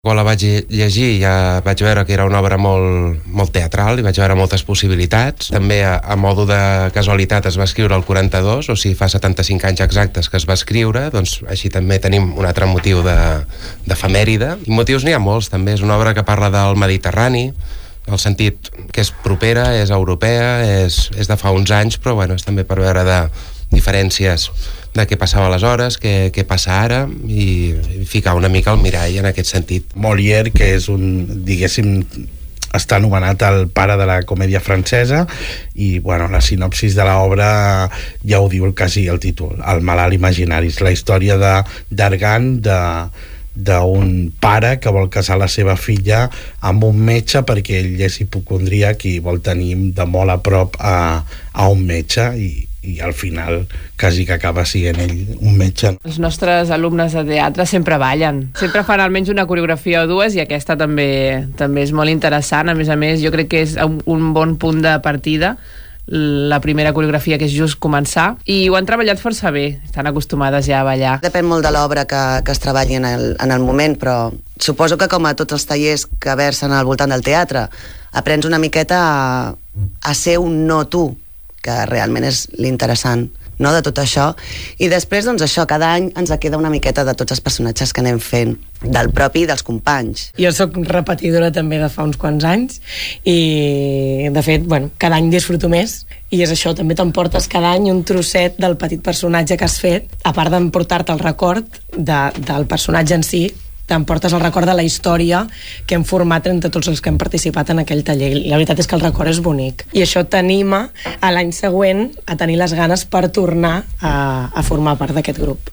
Quan la vaig llegir ja vaig veure que era una obra molt teatral i vaig veure moltes possibilitats. També a modo de casualitat es va escriure el 42, o sigui, fa 75 anys exactes que es va escriure, doncs així també tenim un altre motiu d'efemèride. I motius n'hi ha molts, també. És una obra que parla del Mediterrani, el sentit que és propera, és europea, és de fa uns anys, però bueno, és també per veure de diferències de què passava aleshores, què passa ara, i ficar una mica el mirall en aquest sentit. Molière, que és diguéssim, està anomenat el pare de la comèdia francesa, i bueno, la sinopsis de l'obra ja ho diu quasi el títol, El malalt imaginari. És la història d'Argan, d'un pare que vol casar la seva filla amb un metge perquè ell és hipocondríac i vol tenir de molt a prop a un metge, i al final quasi que acaba sent ell un metge. Els nostres alumnes de teatre sempre ballen, sempre fan almenys una coreografia o dues, i aquesta també és molt interessant. A més, jo crec que és un bon punt de partida, la primera coreografia, que és just començar, i ho han treballat força bé, estan acostumades ja a ballar. Depèn molt de l'obra que es treballi en el moment, però suposo que, com a tots els tallers que versen al voltant del teatre, aprens una miqueta a ser un no tu, que realment és l'interessant, no?, de tot això. I després, doncs això, cada any ens queda una miqueta de tots els personatges que anem fent, del propi i dels companys. Jo sóc repetidora també de fa uns quants anys, i de fet, bueno, cada any disfruto més, i és això, també t'emportes cada any un trosset del petit personatge que has fet, a part d'emportar-te el record del personatge en si, t'emportes el record de la història que hem format entre tots els que hem participat en aquell taller. La veritat és que el record és bonic, i això t'anima a l'any següent a tenir les ganes per tornar a formar part d'aquest grup.